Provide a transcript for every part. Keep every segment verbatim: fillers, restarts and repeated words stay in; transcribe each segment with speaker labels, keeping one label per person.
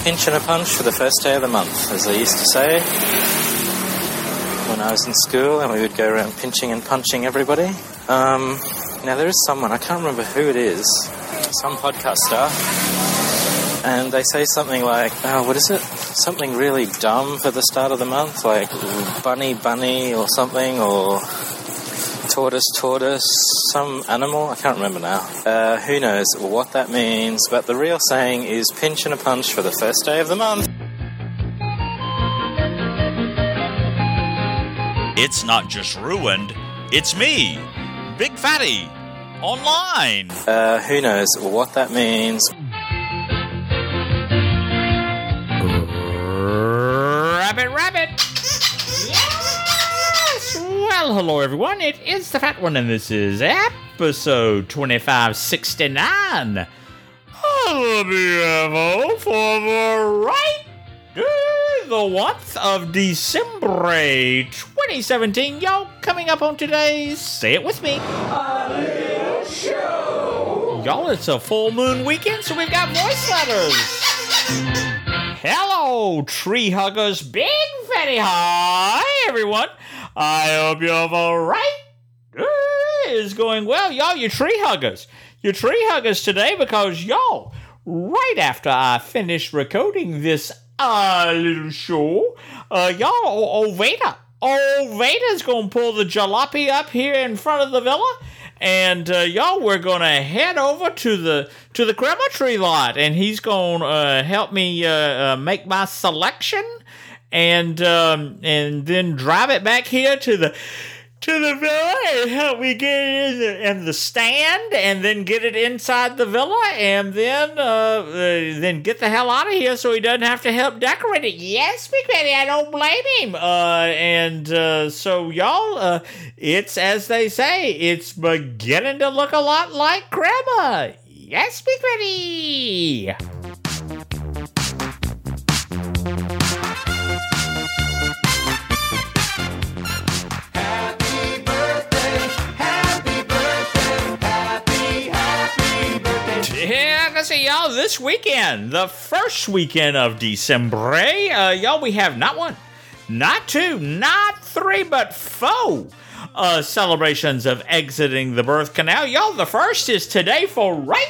Speaker 1: pinch and a punch for the first day of the month, as they used to say when I was in school, and we would go around pinching and punching everybody. Um, now, there is someone, I can't remember who it is, some podcaster, and they say something like, oh, what is it? Something really dumb for the start of the month, like bunny, bunny, or something, or tortoise, tortoise, some animal. I can't remember now. Uh, who knows what that means, but the real saying is pinch and a punch for the first day of the month.
Speaker 2: It's not just ruined, it's me, Big Fatty, online.
Speaker 1: Uh, who knows what that means.
Speaker 3: Rabbit, rabbit. Yes! Well, hello everyone, it is the Fat One, and this is episode twenty-five sixty-nine. Hello, B F O, for the right, uh, the month of December twenty seventeen. Y'all, coming up on today's Say It With Me. A little show. Y'all, it's a full moon weekend, so we've got voice letters. Hello, tree huggers, Big Fatty. Hi, everyone. I hope you're all right. Uh, is going well. Y'all, you tree huggers. You tree huggers today because, y'all, right after I finished recording this uh, little show, uh, y'all, old Veda, old Veda's going to pull the jalopy up here in front of the villa. And, uh, y'all, we're going to head over to the to the crematory lot, and he's going to uh, help me uh, uh, make my selection, and um, and then drive it back here to the to the villa and help me get it in the, in the stand, and then get it inside the villa, and then uh, uh, then get the hell out of here so he doesn't have to help decorate it. Yes, Big Fatty, I don't blame him. Uh, and uh, so, y'all, uh, it's as they say, it's beginning to look a lot like Grandma. Yes, Big Fatty. Yeah, let's see, y'all, this weekend, the first weekend of December, uh, y'all, we have not one, not two, not three, but four uh, celebrations of exiting the birth canal. Y'all, the first is today for right,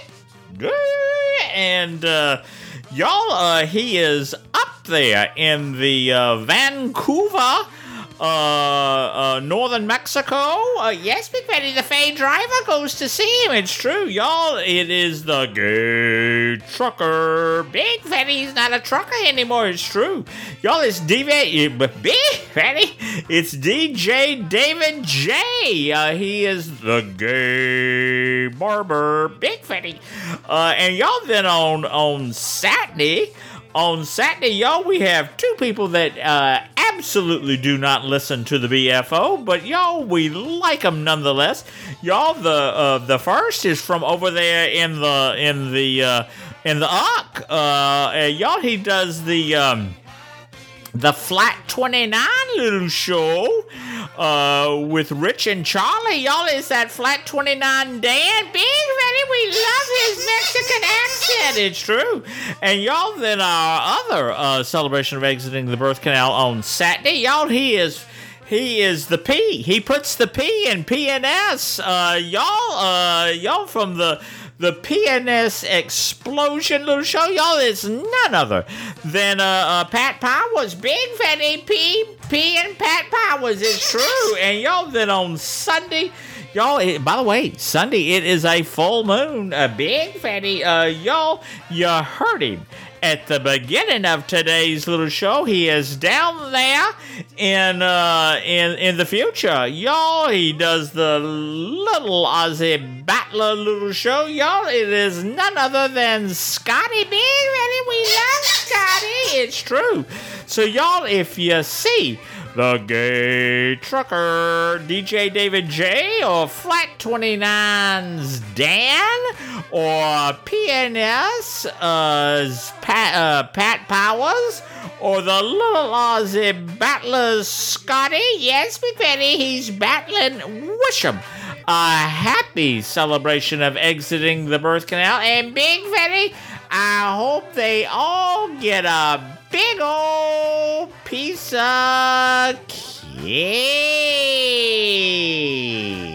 Speaker 3: and uh, y'all, uh, he is up there in the uh, Vancouver, Uh, uh, northern Mexico. Uh, yes, Big Fatty, the Fay driver goes to see him. It's true, y'all. It is the gay trucker. Big Fatty's not a trucker anymore. It's true, y'all. It's D J. Big Fatty. It's D J David J. Uh, he is the gay barber. Big Fatty. Uh, and y'all, then on on Saturday. On Saturday, y'all, we have two people that uh, absolutely do not listen to the B F O, but y'all, we like them nonetheless. Y'all, the uh, the first is from over there in the in the uh, in the Ark. Uh, y'all, he does the um, the Flat twenty-nine little show uh, with Rich and Charlie. Y'all, is that Flat twenty-nine Dan? Big Fatty, we love his Mexican accent. It's true. And y'all, then our other uh, celebration of exiting the birth canal on Saturday, y'all, he is he is the P. He puts the P in P N S. Uh, y'all, uh, y'all from the the P N S Explosion little show, y'all, is none other than uh, uh, Pat Powers. Big Fatty, P, P and Pat Powers. It's true. And y'all, then on Sunday, y'all, it, by the way, Sunday, it is a full moon. A Big Fatty, uh, y'all, you heard him at the beginning of today's little show. He is down there in uh, in in the future, y'all. He does the little Ozzy Battler little show, y'all. It is none other than Scotty. Big Fatty, we love Scotty. It's true. So, y'all, if you see the gay trucker, D J David J, or Flat twenty-nine's Dan, or P N S uh, Pat, uh, Pat Powers, or the little Aussie Battlers Scotty. Yes, Big Fatty, he's battling. Wish him a happy celebration of exiting the birth canal. And Big Fatty, I hope they all get a big old piece of cake.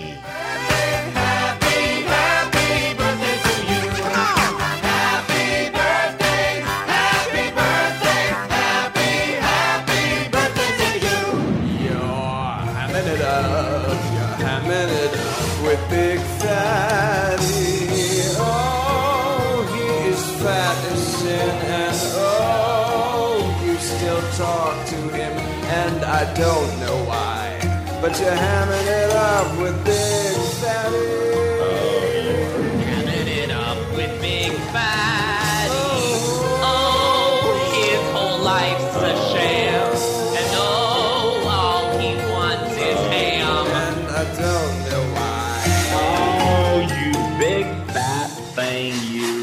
Speaker 4: Big Fatty, oh, he is fat as sin, and oh, you still talk to him, and I don't know why, but you're hamming it up with Big Fatty.
Speaker 5: Hamming it up with Big Fatty. Oh, his whole life's a sham, and oh, all he wants is ham,
Speaker 4: and I don't know why.
Speaker 5: Big fat thing, you.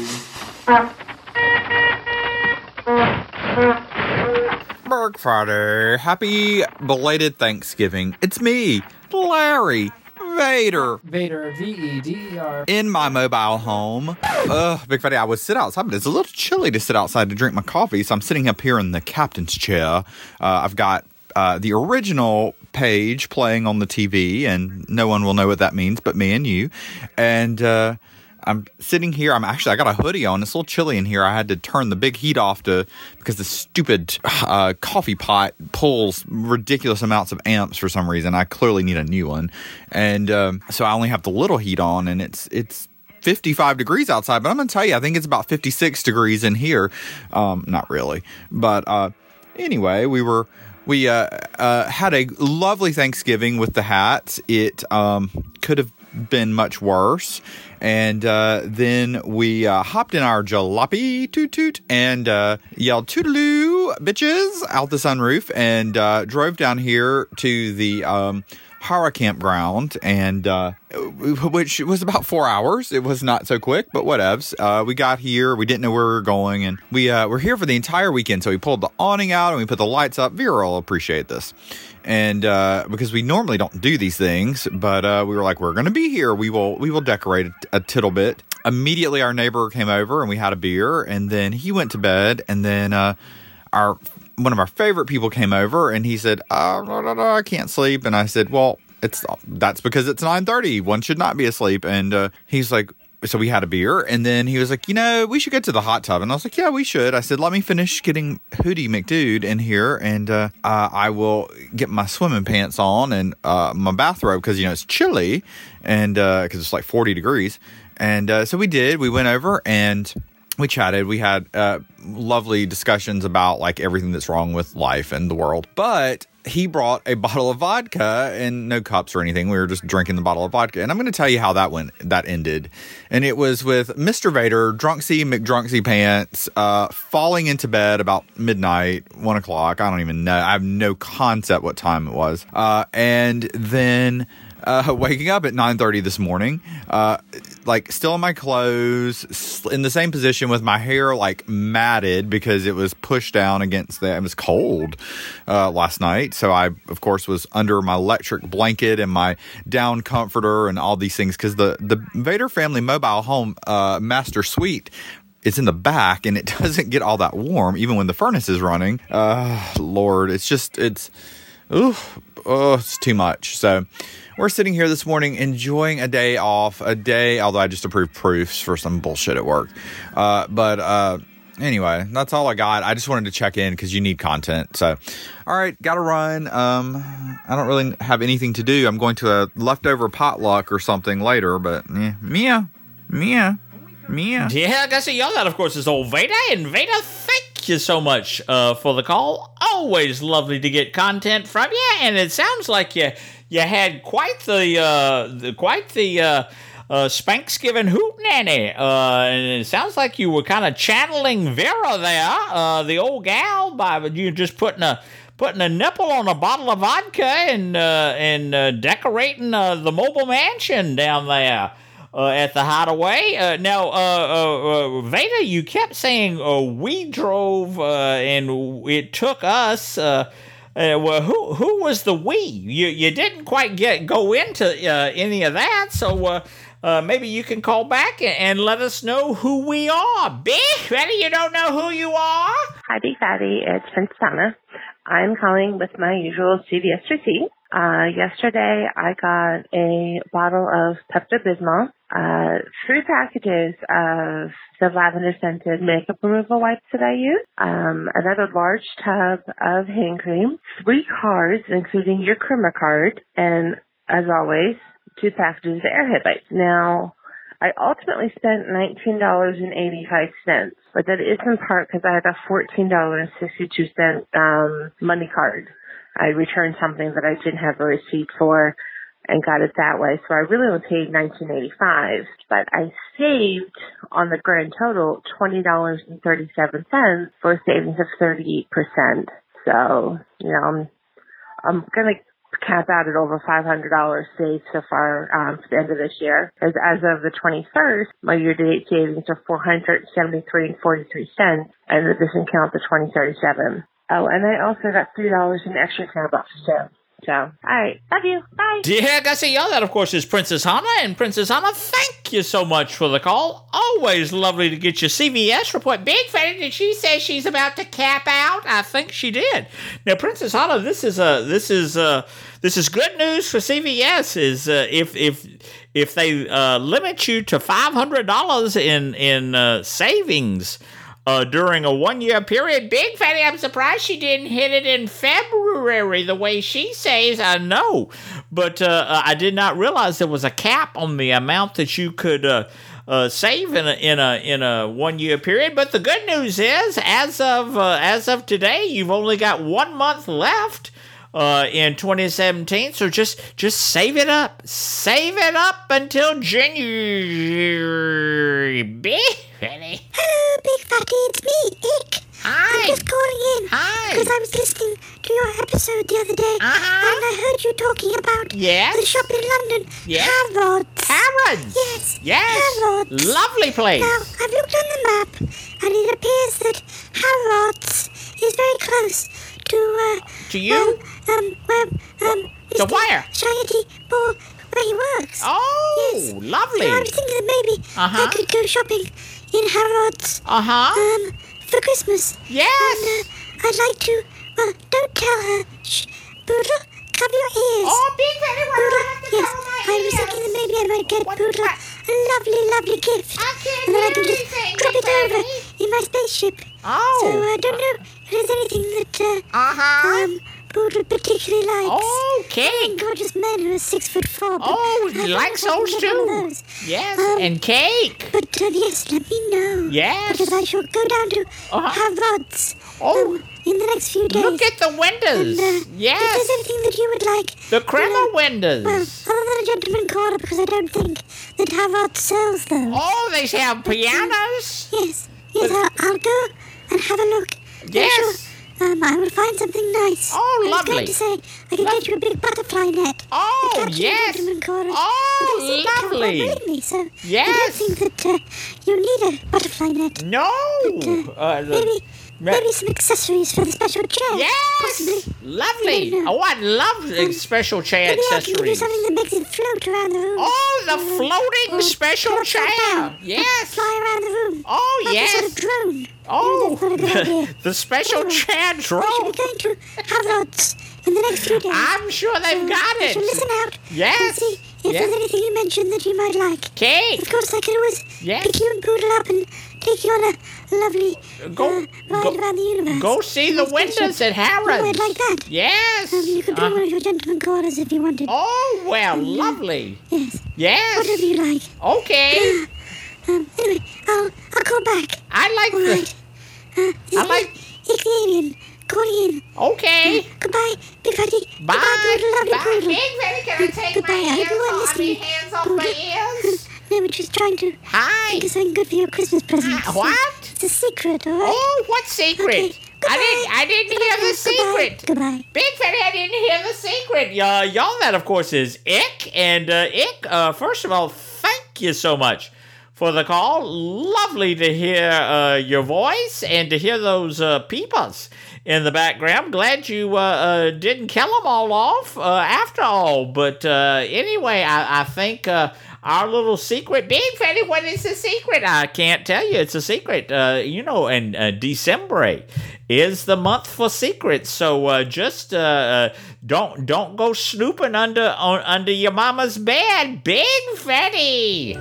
Speaker 6: Berg Friday. Happy belated Thanksgiving. It's me, Larry Vader.
Speaker 7: Vader, V E D E R.
Speaker 6: In my mobile home. Ugh, Big Fatty, I would sit outside, but it's a little chilly to sit outside to drink my coffee, so I'm sitting up here in the captain's chair. Uh, I've got uh, the original page playing on the T V, and no one will know what that means but me and you. And uh, I'm sitting here. I'm actually, I got a hoodie on. It's a little chilly in here. I had to turn the big heat off to because the stupid uh, coffee pot pulls ridiculous amounts of amps for some reason. I clearly need a new one. And um, so I only have the little heat on, and it's it's fifty-five degrees outside. But I'm going to tell you, I think it's about fifty-six degrees in here. Um, not really. But uh, anyway, we were... We uh, uh, had a lovely Thanksgiving with the hats. It um, could have been much worse. And uh, then we uh, hopped in our jalopy toot toot and uh, yelled toodaloo bitches out the sunroof and uh, drove down here to the um, Hara campground, and uh, which was about four hours. It was not so quick, but whatevs. Uh, we got here. We didn't know where we were going, and we uh, were here for the entire weekend. So we pulled the awning out and we put the lights up. Vera will appreciate this. And uh, because we normally don't do these things, but uh, we were like, we're going to be here. We will we will decorate a, a tittle bit. Immediately, our neighbor came over and we had a beer, and then he went to bed, and then uh, our one of our favorite people came over, and he said, uh, no, no, no, I can't sleep. And I said, well, it's that's because it's nine thirty. One should not be asleep. And uh, he's like, so we had a beer, and then he was like, you know, we should get to the hot tub. And I was like, yeah, we should. I said, let me finish getting Hootie McDude in here, and uh, uh, I will get my swimming pants on and uh, my bathrobe, because, you know, it's chilly, and because uh, it's like forty degrees. And uh, so we did. We went over, and we chatted. We had uh, lovely discussions about like everything that's wrong with life and the world. But he brought a bottle of vodka and no cups or anything. We were just drinking the bottle of vodka. And I'm going to tell you how that went, that ended. And it was with Mister Vader, Drunksy McDrunksy Pants, uh, falling into bed about midnight, one o'clock. I don't even know. I have no concept what time it was. Uh, and then Uh, waking up at nine thirty this morning, uh, like still in my clothes, in the same position with my hair like matted because it was pushed down against the, it was cold, uh, last night. So I, of course, was under my electric blanket and my down comforter and all these things, because the, the Vader family mobile home, uh, master suite, it's in the back, and it doesn't get all that warm even when the furnace is running. Uh, Lord, it's just, it's, ooh, oh, it's too much. So we're sitting here this morning enjoying a day off, a day, although I just approved proofs for some bullshit at work. Uh, but uh, anyway, that's all I got. I just wanted to check in because you need content. So, all right, got to run. Um, I don't really have anything to do. I'm going to a leftover potluck or something later, but eh, Mia, Mia, Mia.
Speaker 3: Yeah, I guess y'all, that, of course, is old Vader. And Vader, thank you so much uh, for the call. Always lovely to get content from you. And it sounds like you you had quite the, uh, the quite the uh, uh, Spanksgiving hootenanny. Uh, and it sounds like you were kind of channeling Vera there, uh, the old gal, by you just putting a putting a nipple on a bottle of vodka and uh, and uh, decorating uh, the mobile mansion down there. Uh, at the Hideaway. Uh, now, uh, uh, uh, Vader, you kept saying uh, we drove uh, and it took us uh, Uh, well, who who was the we? You you didn't quite get go into uh, any of that, so uh, uh, maybe you can call back and, and let us know who we are. Big Fatty, you don't know who you are?
Speaker 8: Hi, Big Fatty. It's Princess Anna. I'm calling with my usual C V S receipt. Uh, yesterday, I got a bottle of Pepto-Bismol, uh, three packages of the lavender-scented makeup removal wipes that I use, um, another large tub of hand cream, three cards, including your Krima card, and, as always, two packages of Airhead wipes. Now, I ultimately spent nineteen dollars and eighty-five cents, but that is in part because I had a fourteen dollars and sixty-two cents um, money card. I returned something that I didn't have a receipt for and got it that way. So I really only paid nineteen dollars and eighty-five cents, but I saved on the grand total twenty dollars and thirty-seven cents for a savings of thirty-eight percent. So, you know, I'm, I'm going to cap out at over five hundred dollars saved so far um, for the end of this year. As, as of the twenty-first, my year-to-date savings are four hundred seventy-three dollars and forty-three cents, and that doesn't count the twenty thirty-seven. Oh, and I also got three dollars in extra care bucks too. So, all right. Love you. Bye.
Speaker 3: Dear Gussie, y'all, that, of course, is Princess Hannah. And Princess Hannah, thank you so much for the call. Always lovely to get your C V S report. Big Fatty, did she say she's about to cap out? I think she did. Now, Princess Hannah, this is a this is a, this is good news for C V S. Is uh, if if if they uh, limit you to five hundred dollars in in uh, savings. Uh, during a one-year period. Big Fatty, I'm surprised she didn't hit it in February the way she says. I know, but uh, I did not realize there was a cap on the amount that you could uh, uh, save in a in a in a one-year period. But the good news is, as of uh, as of today, you've only got one month left uh, in twenty seventeen. So just just save it up, save it up until January. Big Fatty.
Speaker 9: Hello, Big Fatty, it's me, Ick.
Speaker 3: Hi.
Speaker 9: I'm just calling in.
Speaker 3: Hi.
Speaker 9: Because I was listening to your episode the other day.
Speaker 3: Uh-huh.
Speaker 9: And I heard you talking about
Speaker 3: Yes.
Speaker 9: the shop in London.
Speaker 3: Yes.
Speaker 9: Harrods.
Speaker 3: Harrods.
Speaker 9: Yes.
Speaker 3: Yes.
Speaker 9: Harrods.
Speaker 3: Lovely place.
Speaker 9: Now, I've looked on the map, and it appears that Harrods is very close to, uh...
Speaker 3: To you?
Speaker 9: Um, um, where, um...
Speaker 3: To
Speaker 9: Mister
Speaker 3: where?
Speaker 9: Shaggy Ball, where he works.
Speaker 3: Oh,
Speaker 9: Yes.
Speaker 3: lovely.
Speaker 9: So I was thinking that maybe
Speaker 3: Uh-huh.
Speaker 9: I could go shopping in Harrods.
Speaker 3: Uh-huh.
Speaker 9: Um, for Christmas.
Speaker 3: Yes.
Speaker 9: And, uh, I'd like to, well, don't tell her. Shh. Poodle, cover your ears.
Speaker 3: Oh, Big Fatty, why do I
Speaker 9: Poodle,
Speaker 3: have to
Speaker 9: yes.
Speaker 3: cover my
Speaker 9: I was
Speaker 3: ears?
Speaker 9: thinking that maybe I might get
Speaker 3: What-
Speaker 9: Poodle
Speaker 3: what?
Speaker 9: a lovely, lovely gift.
Speaker 3: I can't
Speaker 9: And then I
Speaker 3: hear
Speaker 9: can just
Speaker 3: anything,
Speaker 9: drop
Speaker 3: Big
Speaker 9: it over
Speaker 3: Fatty.
Speaker 9: in my spaceship.
Speaker 3: Oh.
Speaker 9: So I don't know if there's anything that, uh,
Speaker 3: Uh-huh.
Speaker 9: um, Poodle particularly likes.
Speaker 3: Oh, cake.
Speaker 9: Gorgeous men who are six foot four. but
Speaker 3: Oh,
Speaker 9: I
Speaker 3: he
Speaker 9: don't
Speaker 3: likes
Speaker 9: know if I
Speaker 3: those
Speaker 9: can get one of
Speaker 3: too.
Speaker 9: those.
Speaker 3: Yes,
Speaker 9: Um,
Speaker 3: and cake.
Speaker 9: But uh, yes, let me know.
Speaker 3: Yes.
Speaker 9: Because I shall go down to
Speaker 3: Uh-huh.
Speaker 9: Harrods
Speaker 3: Oh.
Speaker 9: um, in the next few days.
Speaker 3: Look at the windows.
Speaker 9: And, uh, If
Speaker 3: Yes.
Speaker 9: there's anything that you would like.
Speaker 3: The crema
Speaker 9: Well,
Speaker 3: windows.
Speaker 9: Well, other than a gentleman caller, because I don't think that Harrods sells those.
Speaker 3: Oh, they have pianos.
Speaker 9: Yes, yes, I'll, I'll go and have a look. I'm
Speaker 3: Yes.
Speaker 9: sure, um, I will find something nice.
Speaker 3: Oh,
Speaker 9: I was
Speaker 3: lovely.
Speaker 9: going to say, I can
Speaker 3: Lo-
Speaker 9: get you a big butterfly net.
Speaker 3: Oh,
Speaker 9: to catch your
Speaker 3: yes.
Speaker 9: gentleman callers,
Speaker 3: Oh,
Speaker 9: but they seem to come
Speaker 3: lovely.
Speaker 9: quite willingly, so I
Speaker 3: Yes.
Speaker 9: don't think that uh, you need a butterfly net.
Speaker 3: No.
Speaker 9: But, uh,
Speaker 3: Uh, the-
Speaker 9: maybe, maybe some accessories for the special chair.
Speaker 3: Yes.
Speaker 9: Possibly.
Speaker 3: Lovely.
Speaker 9: I don't know.
Speaker 3: Oh, I love uh, special chair
Speaker 9: Maybe I can do
Speaker 3: accessories.
Speaker 9: something that makes it float around the room.
Speaker 3: Oh, the
Speaker 9: Uh,
Speaker 3: floating
Speaker 9: or
Speaker 3: special
Speaker 9: float
Speaker 3: chair.
Speaker 9: down,
Speaker 3: Yes.
Speaker 9: Fly around the room.
Speaker 3: Oh,
Speaker 9: like
Speaker 3: yes.
Speaker 9: a sort of drone.
Speaker 3: Oh,
Speaker 9: Maybe that's not a good idea.
Speaker 3: the special
Speaker 9: Anyway,
Speaker 3: chair
Speaker 9: I shall be
Speaker 3: drone.
Speaker 9: going to Harrods in the next few days.
Speaker 3: I'm sure they've
Speaker 9: So
Speaker 3: got
Speaker 9: I shall
Speaker 3: it.
Speaker 9: listen out
Speaker 3: Yes.
Speaker 9: and see if
Speaker 3: Yes.
Speaker 9: there's anything you mentioned that you might like.
Speaker 3: Cake.
Speaker 9: Of course, I can always
Speaker 3: Yes.
Speaker 9: pick you and Poodle up and take you on a lovely
Speaker 3: Go-
Speaker 9: uh, ride
Speaker 3: go-
Speaker 9: around the universe.
Speaker 3: Go see the
Speaker 9: In a spaceship.
Speaker 3: windows at
Speaker 9: Oh,
Speaker 3: Harrods.
Speaker 9: I'd like that.
Speaker 3: Yes.
Speaker 9: Um, you could bring
Speaker 3: Uh,
Speaker 9: one of your gentleman callers if you wanted.
Speaker 3: oh, well,
Speaker 9: Um,
Speaker 3: lovely.
Speaker 9: Yes.
Speaker 3: Yes.
Speaker 9: Whatever you like.
Speaker 3: Okay.
Speaker 9: Um, anyway, I'll, I'll call back.
Speaker 3: I like
Speaker 9: All
Speaker 3: the.
Speaker 9: right. Uh, this
Speaker 3: I
Speaker 9: is
Speaker 3: like-
Speaker 9: Ick the alien calling in.
Speaker 3: Okay.
Speaker 9: Goodbye, Big Fatty.
Speaker 3: Bye.
Speaker 9: Goodbye, Poodle. Lovely
Speaker 3: Bye.
Speaker 9: Poodle.
Speaker 3: Big Fatty, can I take
Speaker 9: Goodbye.
Speaker 3: my
Speaker 9: I hope
Speaker 3: ears
Speaker 9: you weren't
Speaker 3: off, I
Speaker 9: listening.
Speaker 3: mean, hands off my ears?
Speaker 9: No, we're just trying to
Speaker 3: Hi.
Speaker 9: think of something good for your Christmas present.
Speaker 3: Ah, what?
Speaker 9: It's a secret, all right?
Speaker 3: Oh, what secret?
Speaker 9: Okay.
Speaker 3: I didn't. I didn't hear the
Speaker 9: Goodbye.
Speaker 3: secret.
Speaker 9: Goodbye.
Speaker 3: Big Fatty, I didn't hear the secret. Uh, y'all, that of course is Ick. And uh, Ick, uh, first of all, thank you so much for the call. Lovely to hear uh, your voice and to hear those uh, peepers in the background. Glad you uh, uh, didn't kill them all off uh, after all. But uh, anyway, I, I think uh, our little secret, Big Fatty, what is the secret? I can't tell you. It's a secret. Uh, you know, and uh, December is the month for secrets. So uh, just uh, uh, don't don't go snooping under on, under your mama's bed, Big Fatty.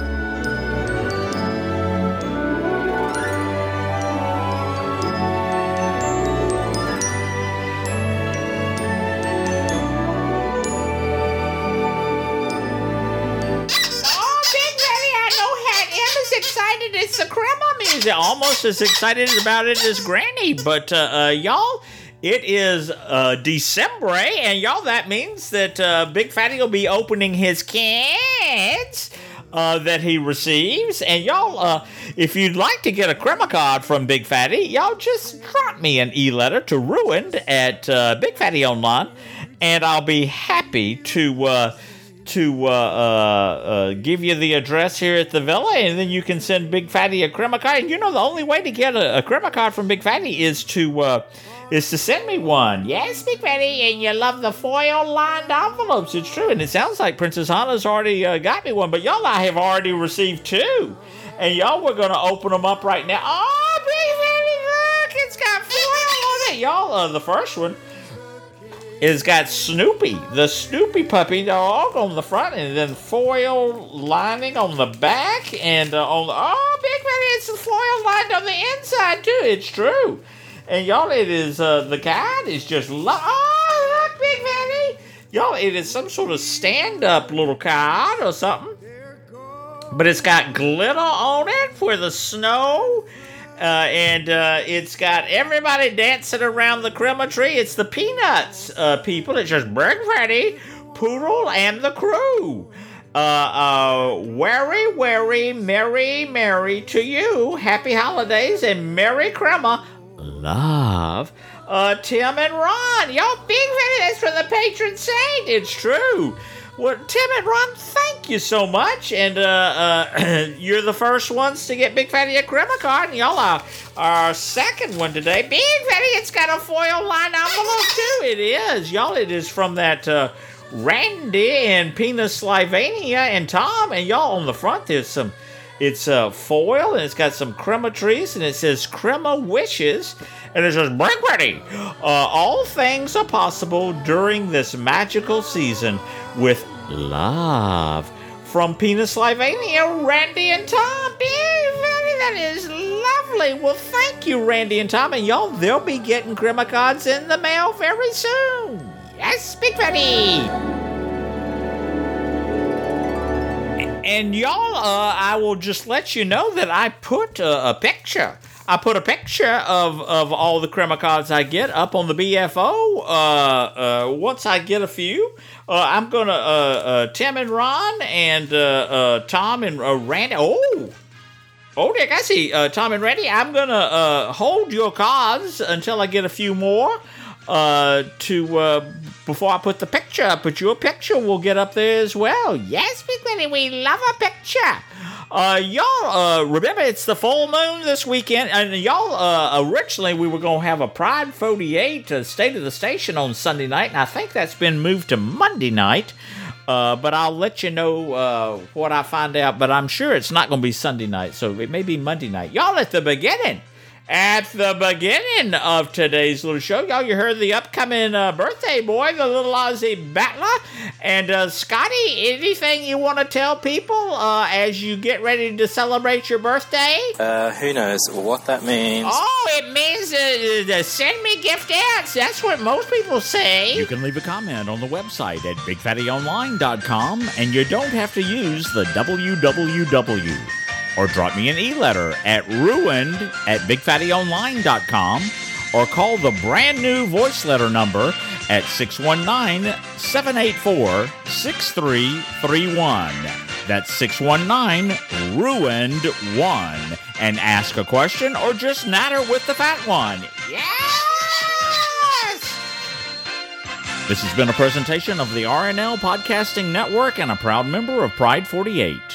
Speaker 3: Excited it's the crema music, almost as excited about it as Granny. But uh, uh, y'all, it is uh, December, and y'all, that means that uh, Big Fatty will be opening his cans uh, that he receives. And y'all, uh, if you'd like to get a crema card from Big Fatty, y'all just drop me an e-letter to Ruined at uh, Big Fatty Online, and I'll be happy to. Uh, to uh, uh, uh, give you the address here at the villa, and then you can send Big Fatty a crema card. And you know the only way to get a, a crema card from Big Fatty is to uh, is to send me one. Yes, Big Fatty, and you love the foil-lined envelopes. It's true, and it sounds like Princess Hannah's already uh, got me one, but y'all, I have already received two, and y'all, we're going to open them up right now. Oh, Big Fatty, look, it's got foil on it. Y'all, uh, the first one it's got Snoopy, the Snoopy puppy dog on the front, and then foil lining on the back, and uh, on the, oh, Big Fatty, it's the foil lined on the inside, too. It's true. And y'all, it is, uh, the guide is just, lo- oh, look, Big Fatty. Y'all, it is some sort of stand-up little card or something. But it's got glitter on it for the snow. Uh, and uh, it's got everybody dancing around the crema tree. It's the Peanuts uh, people. It's just Big Fatty, Poodle, and the crew. Uh, uh, very, very, merry, merry to you. Happy holidays and Merry Crema. Love. Uh, Tim and Ron. Y'all, Big Fatty, that's from the patron saint. It's true. Well, Tim and Ron, thank you so much. And uh, uh, you're the first ones to get Big Fatty a crema card. And y'all are our second one today. Big Fatty, it's got a foil-lined envelope, too. It is. Y'all, it is from that uh, Randy and Pina Slovenia and Tom. And y'all, on the front, there's some, it's uh, foil, and it's got some crema trees, and it says Crema Wishes. And it says, Big Fatty, uh, all things are possible during this magical season with love. From Pina Slovenia, Randy and Tom. Big Fatty, that is lovely. Well, thank you, Randy and Tom. And y'all, they'll be getting crema cards in the mail very soon. Yes, Big Fatty. And y'all, uh, I will just let you know that I put uh, a picture I put a picture of, of all the crema cards I get up on the B F O. Uh, uh, once I get a few, uh, I'm going to, uh, uh, Tim and Ron and uh, uh, Tom and uh, Randy. Oh, oh, Dick, I see. Uh, Tom and Randy, I'm going to uh, hold your cards until I get a few more uh, to uh, before I put the picture up. But your picture will get up there as well. Yes, Big Fatty, we love a picture. Uh, y'all, uh, remember it's the full moon this weekend, and y'all, uh, originally we were going to have a Pride forty-eight uh, State of the Station on Sunday night, and I think that's been moved to Monday night, uh, but I'll let you know, uh, what I find out, but I'm sure it's not going to be Sunday night, so it may be Monday night. Y'all, at the beginning, at the beginning of today's little show, y'all, you heard the upcoming uh, birthday boy, the little Aussie battler. And uh, Scotty, anything you want to tell people uh, as you get ready to celebrate your birthday?
Speaker 1: Uh, who knows what that means?
Speaker 3: Oh, it means uh, uh, send me gift ads. That's what most people say.
Speaker 2: You can leave a comment on the website at big fatty online dot com, and you don't have to use the W W W. Or drop me an e-letter at ruined at big fatty online dot com, or call the brand new voice letter number at six one nine, seven eight four, six three three one. That's six one nine, ruined one. And ask a question or just natter with the fat one.
Speaker 3: Yes!
Speaker 2: This has been a presentation of the R N L Podcasting Network and a proud member of Pride forty-eight.